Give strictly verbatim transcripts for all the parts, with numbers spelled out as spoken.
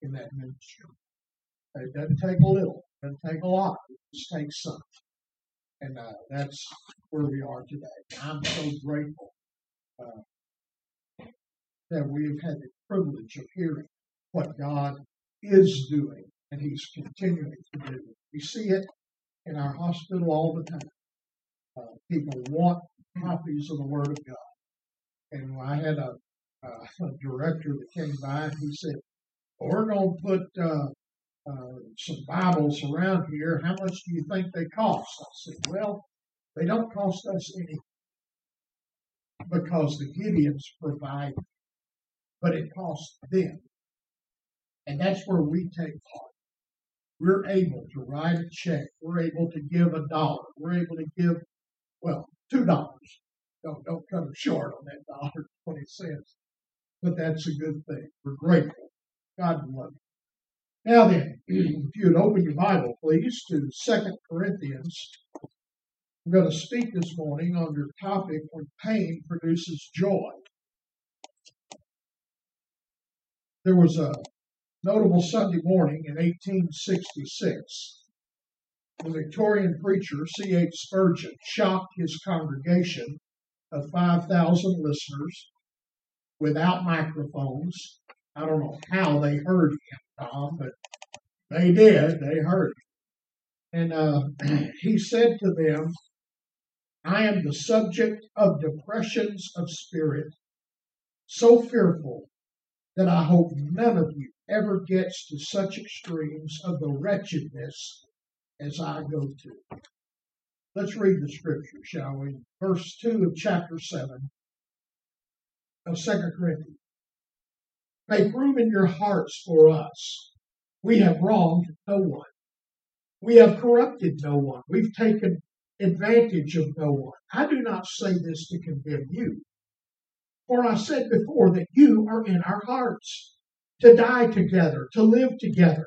in that ministry. It doesn't take a little. It doesn't take a lot. It just takes some. And uh, that's where we are today. I'm so grateful uh, that we've had the privilege of hearing what God is doing and He's continuing to do. We see it in our hospital all the time. Uh, people want copies of the Word of God. And I had a, uh, a director that came by and he said, well, we're going to put uh, uh, some Bibles around here. How much do you think they cost? I said, well, they don't cost us anything because the Gideons provide, but it costs them. And that's where we take part. We're able to write a check. We're able to give a dollar. We're able to give, well, two dollars. Don't, don't cut them short on that dollar and twenty cents. But that's a good thing. We're grateful. God love you. Now then, if you'd open your Bible, please, to Second Corinthians. I'm going to speak this morning on your topic, when pain produces joy. There was a notable Sunday morning in eighteen sixty-six. The Victorian preacher C H Spurgeon shocked his congregation of five thousand listeners without microphones. I don't know how they heard him, Tom, but they did. They heard him. And uh, he said to them, I am the subject of depressions of spirit, so fearful that I hope none of you ever gets to such extremes of the wretchedness as I go to. Let's read the scripture, shall we? Verse two of chapter seven of Second Corinthians. Make room in your hearts for us. We have wronged no one. We have corrupted no one. We've taken advantage of no one. I do not say this to condemn you. For I said before that you are in our hearts, to die together, to live together.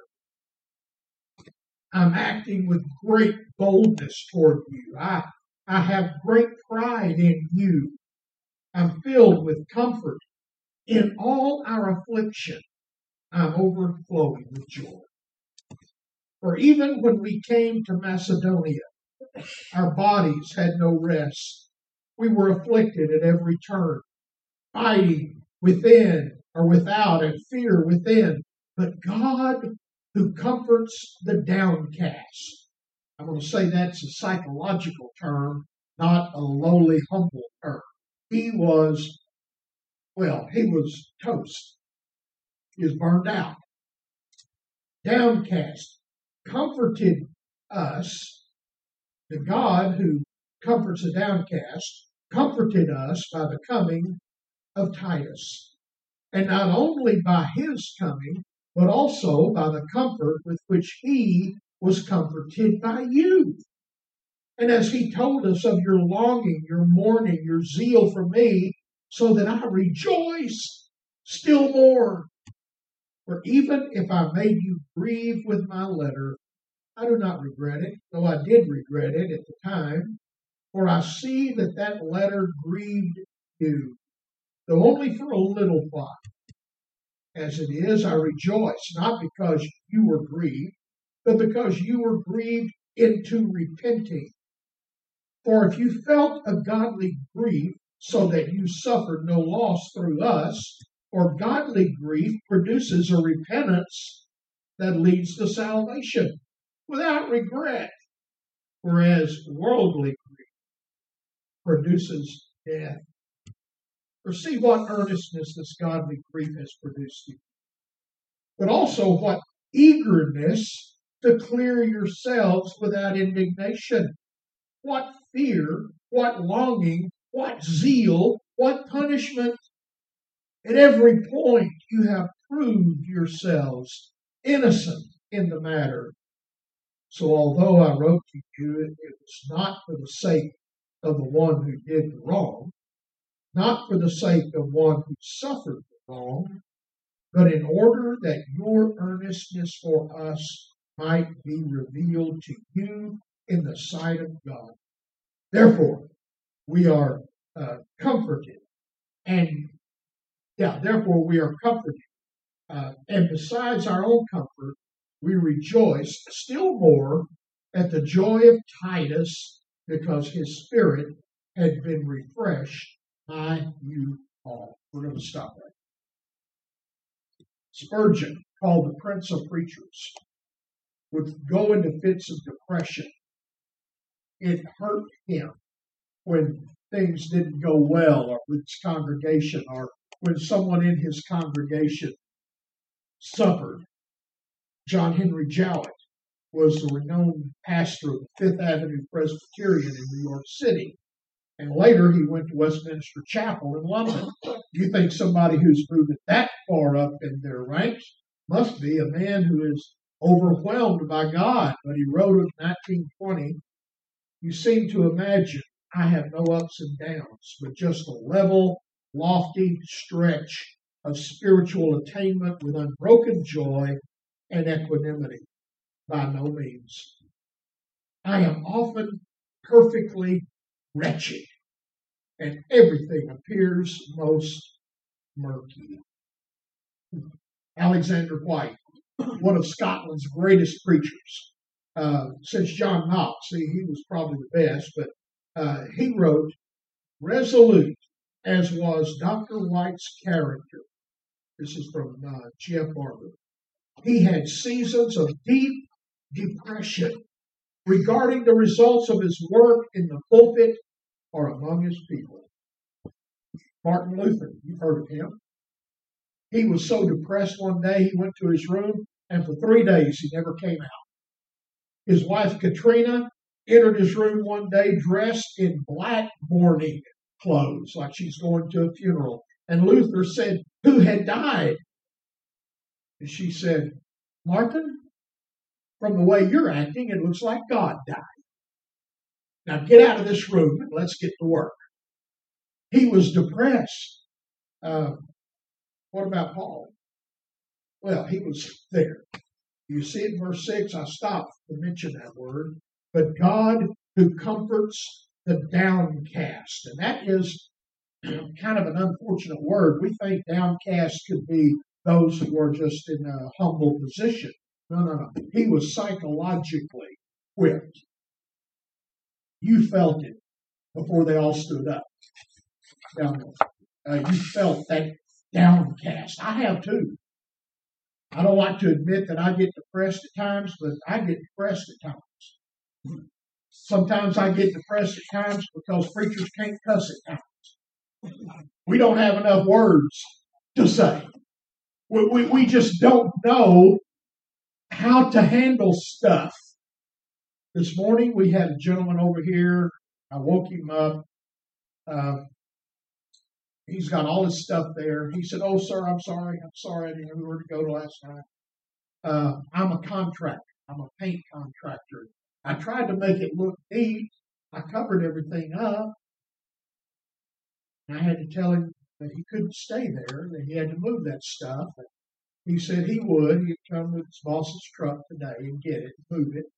I'm acting with great boldness toward you. I, I have great pride in you. I'm filled with comfort. In all our affliction, I'm overflowing with joy. For even when we came to Macedonia, our bodies had no rest. We were afflicted at every turn, fighting within or without, and fear within. But God, who comforts the downcast. I'm going to say that's a psychological term, not a lowly, humble term. He was, well, he was toast. He was burned out. Downcast. Comforted us. The God who comforts the downcast comforted us by the coming of Titus. And not only by his coming, but also by the comfort with which he was comforted by you. And as he told us of your longing, your mourning, your zeal for me, so that I rejoice still more. For even if I made you grieve with my letter, I do not regret it, though I did regret it at the time. For I see that that letter grieved you, though only for a little while. As it is, I rejoice, not because you were grieved, but because you were grieved into repenting. For if you felt a godly grief, so that you suffered no loss through us, for godly grief produces a repentance that leads to salvation without regret, whereas worldly grief produces death. For see what earnestness this godly grief has produced you, but also what eagerness to clear yourselves without indignation, what fear, what longing, what zeal, what punishment. At every point you have proved yourselves innocent in the matter. So although I wrote to you, it was not for the sake of the one who did the wrong, not for the sake of one who suffered the wrong, but in order that your earnestness for us might be revealed to you in the sight of God. Therefore, we are uh, comforted, and yeah, therefore we are comforted, Uh, and besides our own comfort, we rejoice still more at the joy of Titus because his spirit had been refreshed by you all. We're going to stop right. Spurgeon, called the Prince of Preachers, would go into fits of depression. It hurt him when things didn't go well or with his congregation or when someone in his congregation suffered. John Henry Jowett was the renowned pastor of the Fifth Avenue Presbyterian in New York City. And later he went to Westminster Chapel in London. You think somebody who's moved that far up in their ranks must be a man who is overwhelmed by God. But he wrote in nineteen twenty, "You seem to imagine I have no ups and downs, but just a level, lofty stretch of spiritual attainment with unbroken joy and equanimity. By no means. I am often perfectly wretched, and everything appears most murky." Alexander White, one of Scotland's greatest preachers, uh, since John Knox, he, he was probably the best, but uh, he wrote, "Resolute as was Doctor White's character," this is from uh, G F Barber, "he had seasons of deep depression regarding the results of his work in the pulpit or among his people." Martin Luther, you've heard of him. He was so depressed one day he went to his room, and for three days he never came out. His wife Katrina entered his room one day dressed in black mourning clothes, like she's going to a funeral. And Luther said, "Who had died?" And she said, "Martin, from the way you're acting, it looks like God died. Now get out of this room and let's get to work." He was depressed. Uh, what about Paul? Well, he was there. You see in verse six, I stopped to mention that word. But God who comforts the downcast. And that is kind of an unfortunate word. We think downcast could be those who are just in a humble position. No, no, no. He was psychologically whipped. You felt it before they all stood up. Down there. Uh, you felt that downcast. I have too. I don't like to admit that I get depressed at times, but I get depressed at times. Sometimes I get depressed at times because preachers can't cuss at times. We don't have enough words to say. We, we, we just don't know how to handle stuff. This morning we had a gentleman over here. I woke him up. Uh, he's got all his stuff there. He said, "Oh, sir, I'm sorry. I'm sorry. I didn't know where to go last night. Uh, I'm a contractor. I'm a paint contractor. I tried to make it look neat. I covered everything up. And I had to tell him that he couldn't stay there, that he had to move that stuff. And he said he would. He'd come with his boss's truck today and get it, move it."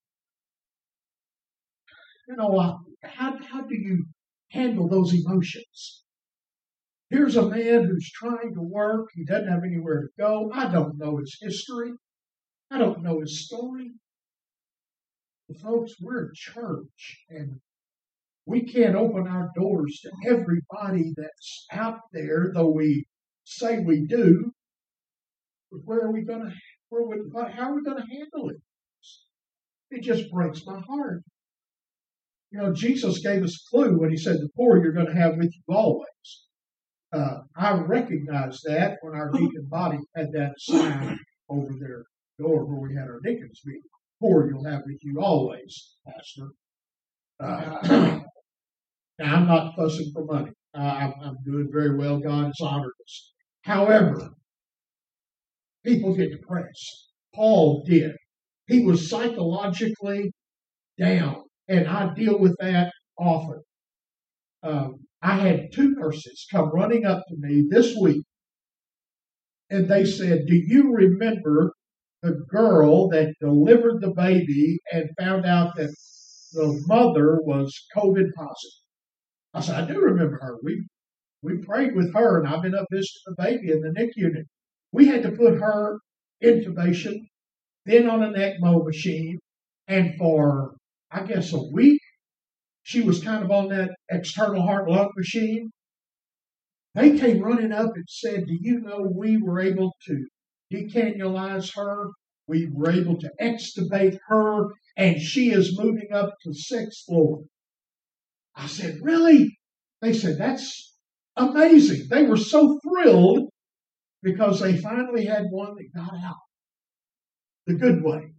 You know, how, how do you handle those emotions? Here's a man who's trying to work. He doesn't have anywhere to go. I don't know his history. I don't know his story. But folks, we're a church, and we can't open our doors to everybody that's out there, though we say we do. But where are we going to? Where we, how are we going to handle it? It just breaks my heart. You know, Jesus gave us a clue when he said, "The poor you're going to have with you always." Uh, I recognized that when our deacon body had that sign over their door where we had our deacons meeting. "Poor you'll have with you always, Pastor." Uh, now, I'm not fussing for money. Uh, I'm, I'm doing very well. God has honored us. However, people get depressed. Paul did. He was psychologically down, and I deal with that often. Um, I had two nurses come running up to me this week, and they said, "Do you remember the girl that delivered the baby and found out that the mother was COVID positive?" I said, "I do remember her. We we prayed with her, and I've been up visiting the baby in the N I C U unit." We had to put her intubation, then on an ECMO machine, and for, I guess, a week, she was kind of on that external heart lung machine. They came running up and said, do you know we were able to decannulize her? We were able to extubate her, and she is moving up to the sixth floor. I said, really? They said, that's amazing. They were so thrilled because they finally had one that got out the good way.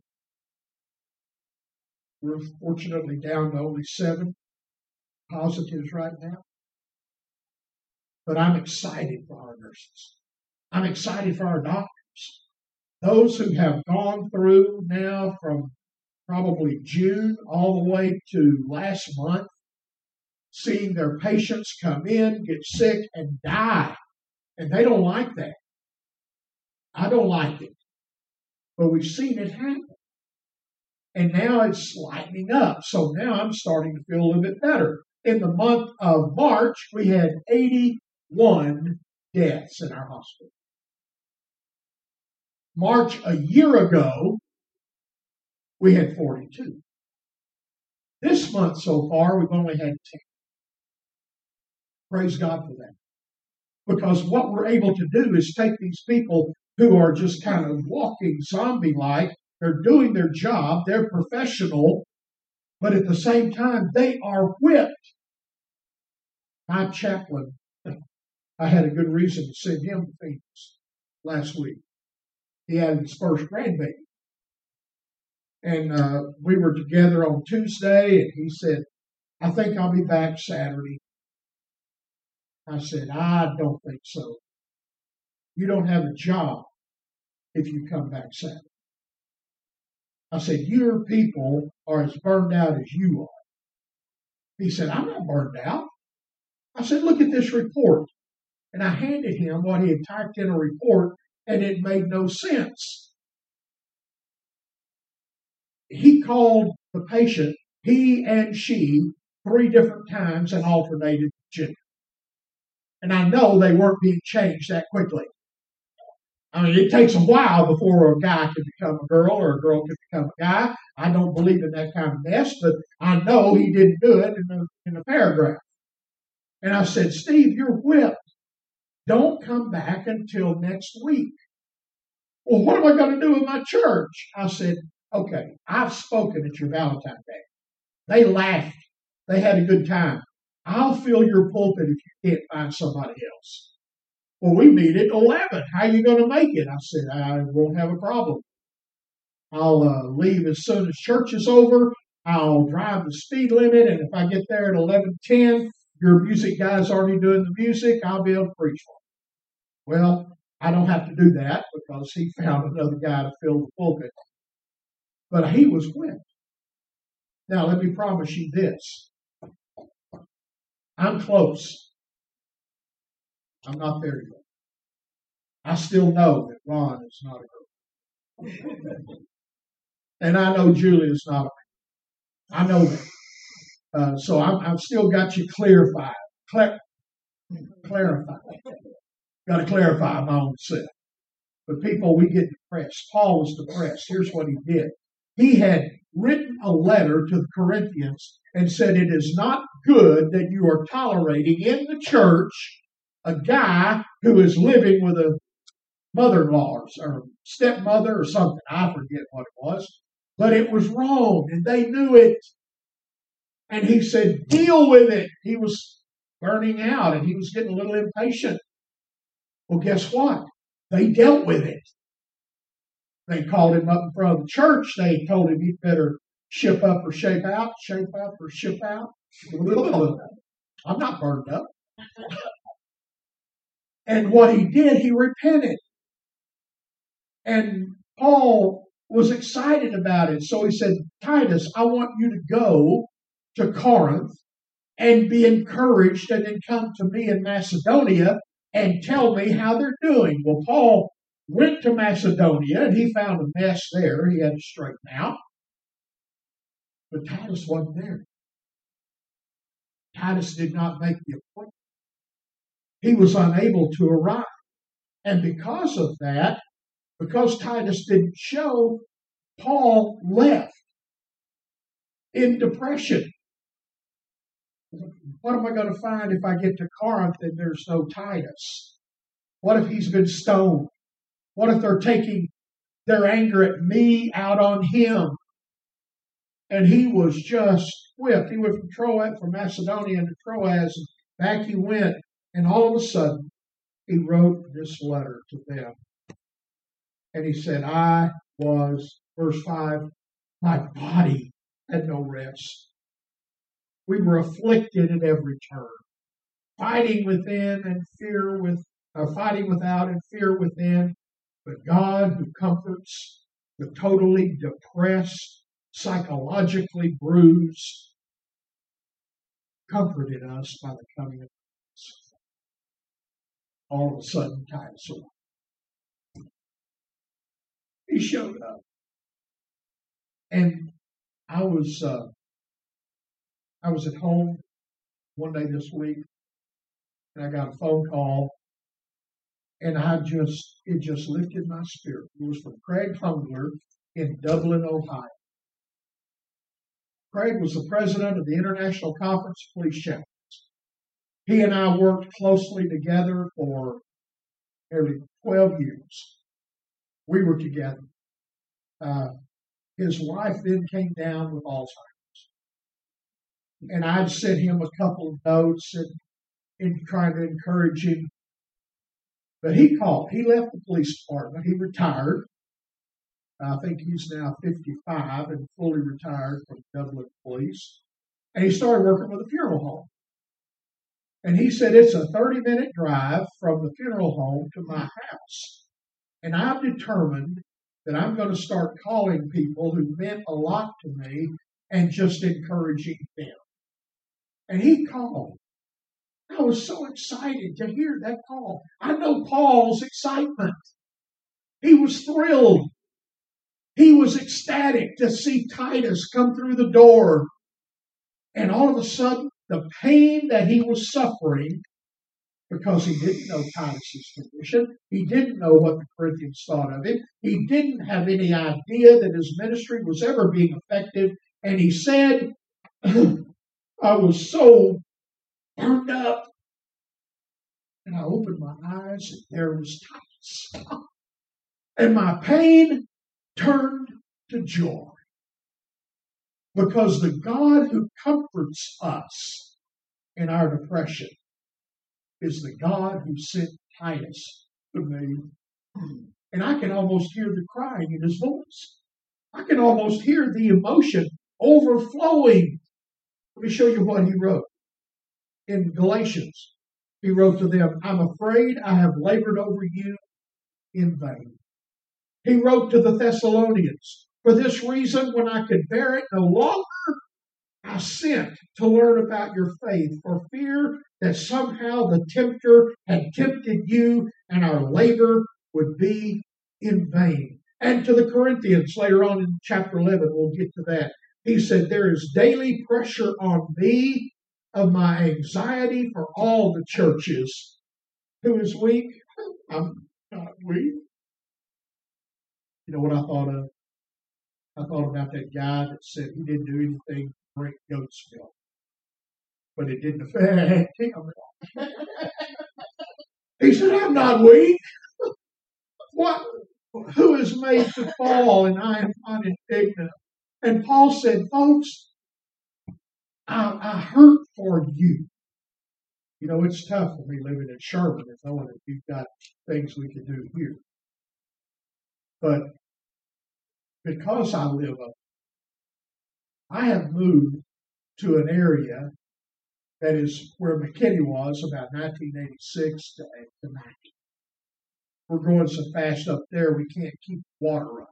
We're fortunately down to only seven positives right now. But I'm excited for our nurses. I'm excited for our doctors. Those who have gone through now from probably June all the way to last month, seeing their patients come in, get sick, and die. And they don't like that. I don't like it. But we've seen it happen. And now it's lightening up. So now I'm starting to feel a little bit better. In the month of March, we had eighty-one deaths in our hospital. March a year ago, we had forty-two. This month so far, we've only had ten. Praise God for that. Because what we're able to do is take these people who are just kind of walking zombie-like. They're doing their job. They're professional. But at the same time, they are whipped. My chaplain, I had a good reason to send him to Phoenix last week. He had his first grandbaby. And uh, we were together on Tuesday, and he said, I think I'll be back Saturday. I said, I don't think so. You don't have a job if you come back Saturday. I said, your people are as burned out as you are. He said, I'm not burned out. I said, look at this report. And I handed him what he had typed in a report, and it made no sense. He called the patient, he and she, three different times and alternated gender. And I know they weren't being changed that quickly. I mean, it takes a while before a guy can become a girl or a girl can become a guy. I don't believe in that kind of mess, but I know he didn't do it in the, in the paragraph. And I said, Steve, you're whipped. Don't come back until next week. Well, what am I going to do with my church? I said, okay, I've spoken at your Valentine's Day. They laughed. They had a good time. I'll fill your pulpit if you can't find somebody else. Well, we meet at eleven. How are you going to make it? I said, I won't have a problem. I'll uh, leave as soon as church is over. I'll drive the speed limit, and if I get there at eleven ten, your music guy's already doing the music, I'll be able to preach for him. Well, I don't have to do that because he found another guy to fill the pulpit. But he was whipped. Now, let me promise you this. I'm close. I'm not there yet. I still know that Ron is not a girl. And I know Julia's not a man. I know that. Uh, so I'm, I've still got you clarified. Cla- clarified. Got to clarify my own self. But people, we get depressed. Paul was depressed. Here's what he did. He had written a letter to the Corinthians and said, it is not good that you are tolerating in the church a guy who is living with a mother-in-law or stepmother or something. I forget what it was. But it was wrong, and they knew it. And he said, deal with it. He was burning out, and he was getting a little impatient. Well, guess what? They dealt with it. They called him up in front of the church. They told him he'd better ship up or shape out, shape up or ship out. I'm not burned up. And what he did, he repented. And Paul was excited about it. So he said, Titus, I want you to go to Corinth and be encouraged and then come to me in Macedonia and tell me how they're doing. Well, Paul went to Macedonia and he found a mess there he had to straighten out. But Titus wasn't there. Titus did not make the appointment. He was unable to arrive. And because of that, because Titus didn't show, Paul left in depression. What am I going to find if I get to Corinth and there's no Titus? What if he's been stoned? What if they're taking their anger at me out on him? And he was just whipped. He went from Troas, from Macedonia to Troas, and back he went. And all of a sudden, he wrote this letter to them. And he said, I was, verse five, my body had no rest. We were afflicted at every turn, fighting within and fear with, uh, fighting without and fear within. But God, who comforts the totally depressed, psychologically bruised, comforted us by the coming of Christ. All of a sudden, Titus arrived. He showed up. And I was uh, I was at home one day this week, and I got a phone call, and I just, it just lifted my spirit. It was from Craig Hungler in Dublin, Ohio. Craig was the president of the International Conference of Police Chaplains. He and I worked closely together for nearly twelve years. We were together. Uh, his wife then came down with Alzheimer's. And I'd sent him a couple of notes and in trying to encourage him. But he called. He left the police department. He retired. I think he's now fifty-five and fully retired from Dublin Police. And he started working with a funeral home. And he said, it's a thirty-minute drive from the funeral home to my house. And I've determined that I'm going to start calling people who meant a lot to me and just encouraging them. And he called. I was so excited to hear that call. I know Paul's excitement. He was thrilled. He was ecstatic to see Titus come through the door. And all of a sudden, the pain that he was suffering, because he didn't know Titus's condition, he didn't know what the Corinthians thought of him, he didn't have any idea that his ministry was ever being effective, and he said, I was so burned up. And I opened my eyes, and there was Titus. And my pain turned to joy. Because the God who comforts us in our depression is the God who sent Titus to me. And I can almost hear the crying in his voice. I can almost hear the emotion overflowing. Let me show you what he wrote. In Galatians, he wrote to them, I'm afraid I have labored over you in vain. He wrote to the Thessalonians, for this reason, when I could bear it no longer, I sent to learn about your faith, for fear that somehow the tempter had tempted you and our labor would be in vain. And to the Corinthians, later on in chapter eleven, we'll get to that. He said, there is daily pressure on me of my anxiety for all the churches. Who is weak? I'm not weak. You know what I thought of? I thought about that guy that said he didn't do anything to drink goat's milk. But it didn't affect him at all. He said, I'm not weak. What? Who is made to fall, and I am not indignant? And Paul said, folks, I, I hurt for you. You know, it's tough for me living in Sherman and knowing that you've got things we can do here. But because I live up, I have moved to an area that is where McKinney was about nineteen eighty-six to ninety. We're growing so fast up there, we can't keep water up.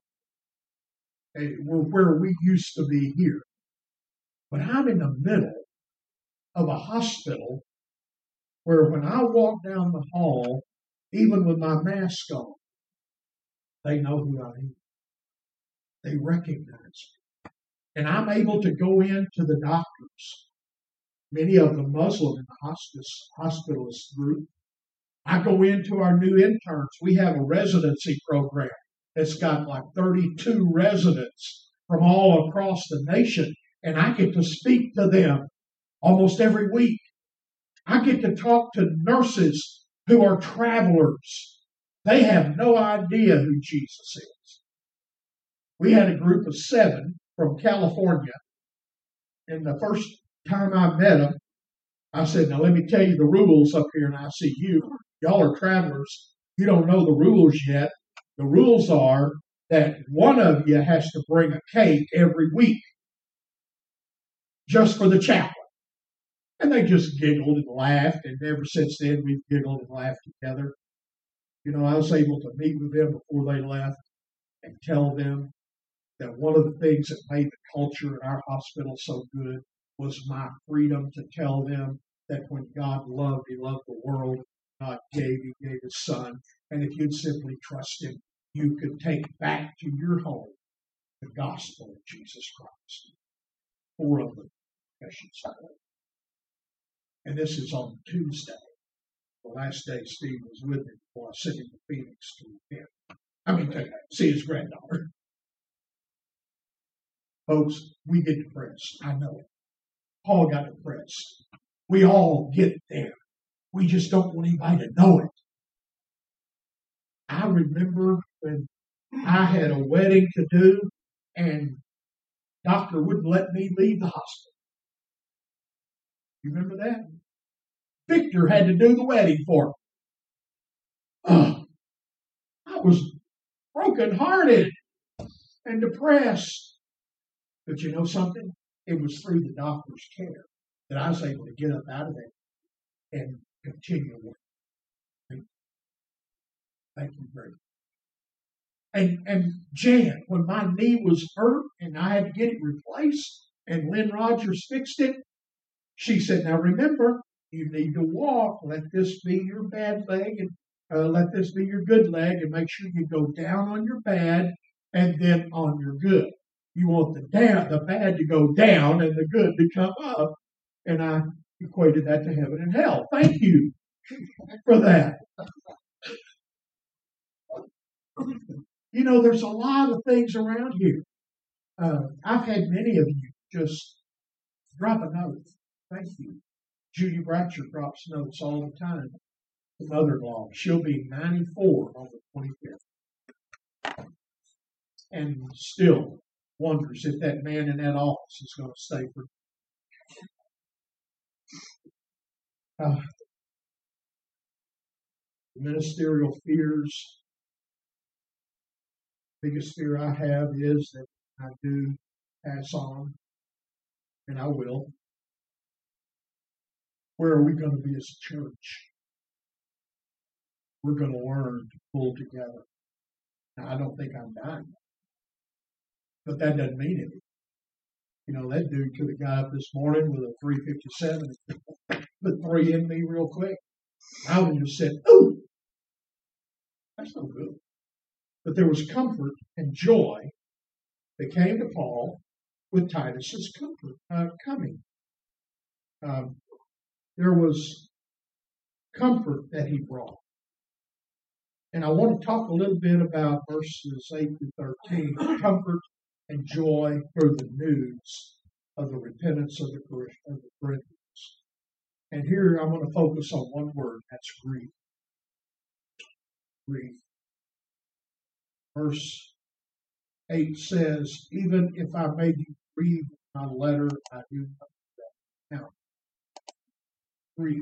And we're where we used to be here. But I'm in the middle of a hospital where when I walk down the hall, even with my mask on, they know who I am. They recognize me. And I'm able to go in to the doctors, many of them Muslim in the hospice, hospitalist group, I go into our new interns. We have a residency program that's got like thirty-two residents from all across the nation, and I get to speak to them almost every week. I get to talk to nurses who are travelers. They have no idea who Jesus is. We had a group of seven from California, and the first time I met them, I said, now let me tell you the rules up here in I C U. Y'all are travelers. You don't know the rules yet. The rules are that one of you has to bring a cake every week just for the chaplain. And they just giggled and laughed, and ever since then we've giggled and laughed together. You know, I was able to meet with them before they left and tell them that one of the things that made the culture in our hospital so good was my freedom to tell them that when God loved, He loved the world. God gave, He gave His Son. And if you'd simply trust Him, you could take back to your home the gospel of Jesus Christ. Four of them, confessions. And this is on Tuesday, the last day Steve was with me before I sent him to Phoenix to repent. I mean, to see his granddaughter. Folks, we get depressed. I know it. Paul got depressed. We all get there. We just don't want anybody to know it. I remember when I had a wedding to do, and doctor wouldn't let me leave the hospital. You remember that? Victor had to do the wedding for me. Oh, I was brokenhearted and depressed. But you know something? It was through the doctor's care that I was able to get up out of it and continue working. Thank you very much. And, and Jan, when my knee was hurt and I had to get it replaced, and Lynn Rogers fixed it, she said, now remember, you need to walk. Let this be your bad leg, and uh, let this be your good leg, and make sure you go down on your bad and then on your good. You want the down, the bad to go down and the good to come up. And I equated that to heaven and hell. Thank you for that. You know, there's a lot of things around here. Uh, I've had many of you just drop a note. Thank you. Judy Bratcher drops notes all the time. The mother-in-law. She'll be ninety-four on the twenty-fifth. And still wonders if that man in that office is going to stay for. Uh, ministerial fears. Biggest fear I have is that I do pass on, and I will. Where are we going to be as a church? We're going to learn to pull together. Now, I don't think I'm dying, but that doesn't mean anything. You know, that dude could have got up this morning with a three fifty-seven and put three in me real quick. I would have just said, ooh, that's no good. But there was comfort and joy that came to Paul with Titus's comfort uh, coming. Um, there was comfort that he brought. And I want to talk a little bit about verses eight to thirteen, comfort and joy through the news of the repentance of the Corinthians. And here I'm going to focus on one word, that's grief. Grief. Verse eight says, even if I made you grieve my letter, I do not do that. Now, grief.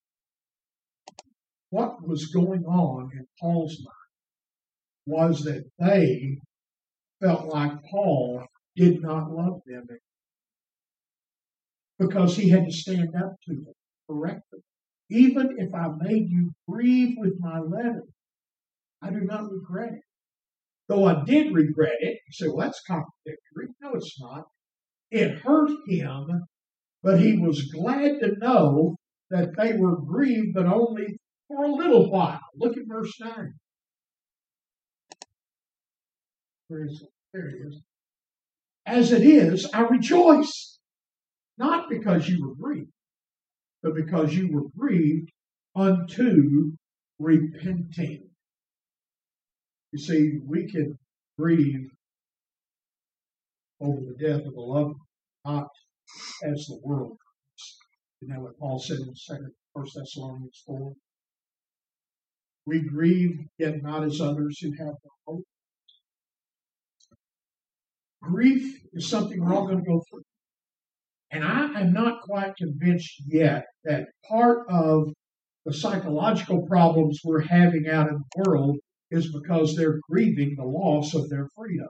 What was going on in Paul's mind was that they felt like Paul did not love them because he had to stand up to them, correct them. Even if I made you grieve with my letter, I do not regret it. Though I did regret it, you say, well, that's contradictory. No, it's not. It hurt him, but he was glad to know that they were grieved, but only for a little while. Look at verse nine. Where is it? There it is. As it is, I rejoice, not because you were grieved, but because you were grieved unto repenting. You see, we can grieve over the death of a loved one, not as the world grieves. You know what Paul said in Second First Thessalonians four? We grieve, yet not as others who have no hope. Grief is something we're all going to go through. And I am not quite convinced yet that part of the psychological problems we're having out in the world is because they're grieving the loss of their freedom.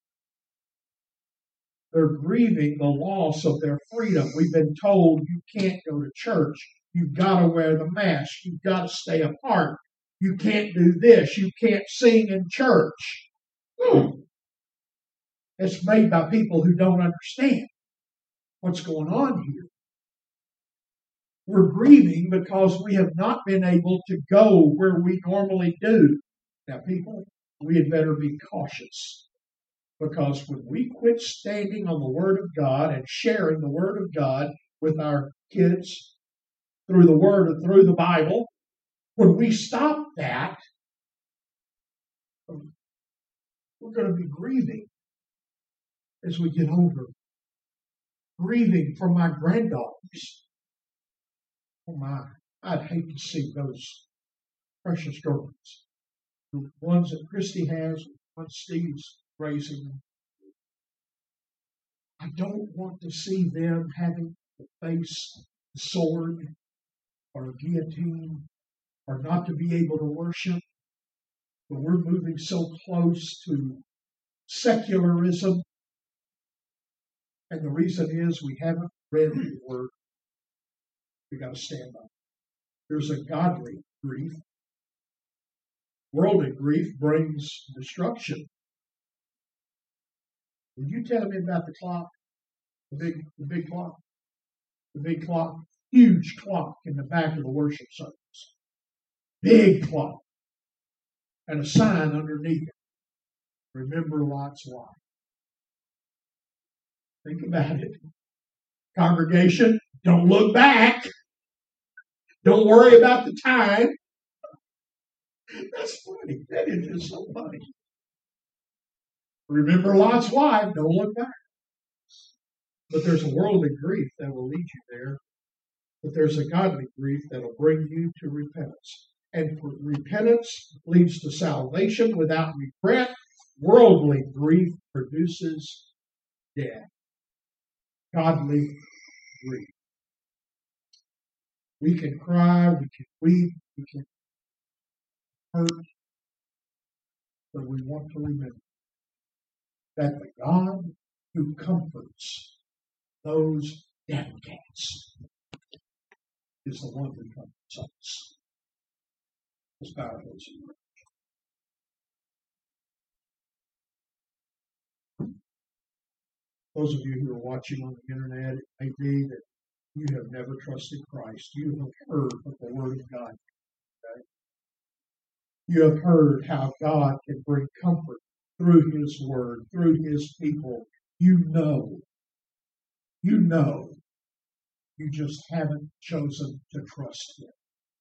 They're grieving the loss of their freedom. We've been told you can't go to church. You've got to wear the mask. You've got to stay apart. You can't do this. You can't sing in church. It's made by people who don't understand what's going on here. We're grieving because we have not been able to go where we normally do. Now, people, we had better be cautious, because when we quit standing on the Word of God and sharing the Word of God with our kids through the Word or through the Bible, when we stop that, we're going to be grieving as we get older. Grieving for my granddaughters. Oh my, I'd hate to see those precious girls. The ones that Christy has, the ones Steve's raising. I don't want to see them having to face a sword or a guillotine or not to be able to worship. But we're moving so close to secularism. And the reason is we haven't read the Word. We've got to stand up. There's a godly grief. Worldly grief brings destruction. Will you tell me about the clock? The big, the big clock? The big clock. Huge clock in the back of the worship service. Big clock. And a sign underneath it. Remember Lot's wife. Think about it. Congregation, don't look back. Don't worry about the time. That's funny. That is just so funny. Remember Lot's wife. Don't look back. But there's a worldly grief that will lead you there. But there's a godly grief that will bring you to repentance. And repentance leads to salvation without regret. Worldly grief produces death. Godly grief. We can cry, we can weep, we can hurt, but we want to remember that the God who comforts those downcast is the one who comforts us. Let's bow our heads in prayer. Those of you who are watching on the internet, it may be that you have never trusted Christ. You have heard of the Word of God. Okay? You have heard how God can bring comfort through His Word, through His people. You know. You know. You just haven't chosen to trust Him.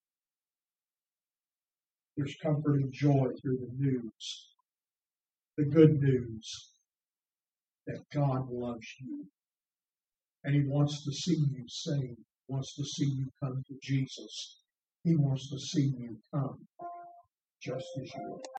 There's comfort and joy through the news. The good news that God loves you. And He wants to see you saved. He wants to see you come to Jesus. He wants to see you come just as you are.